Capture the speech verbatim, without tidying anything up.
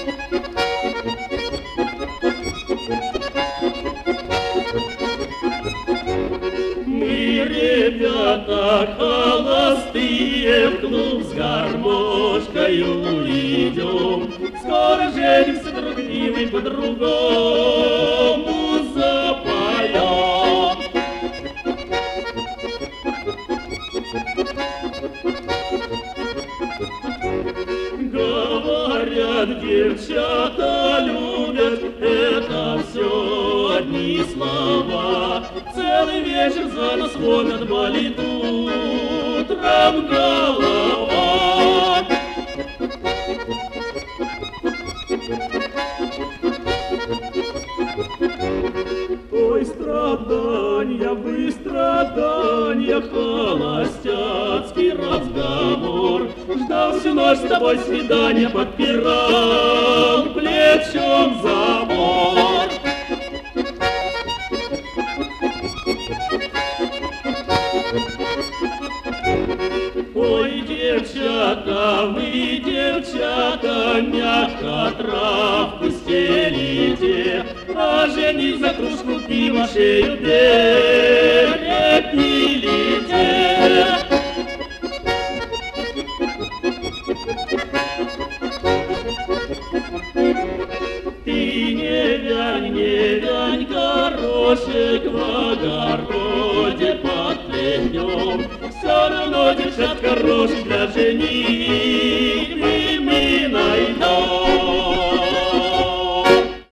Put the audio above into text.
Мы, ребята холостые, в клуб с гармошкою идем. Скоро женимся, друг милый, по-другому запоем. Говорят, девчата любят, это все одни слова. Целый вечер за нас водят, болит утром голова. Ой, страдания, вы страдания, холостяцкий разговор. Ждал всю ночь с тобой свидания, подпирал плечом забор. Ой, девчата, вы, девчата, мягко травку стелите, а жених за кружку пива шею перепилите. Ты не вянь, не вянь, горошек в огороде под плетнем. Все равно, девчатка, рожь для жених.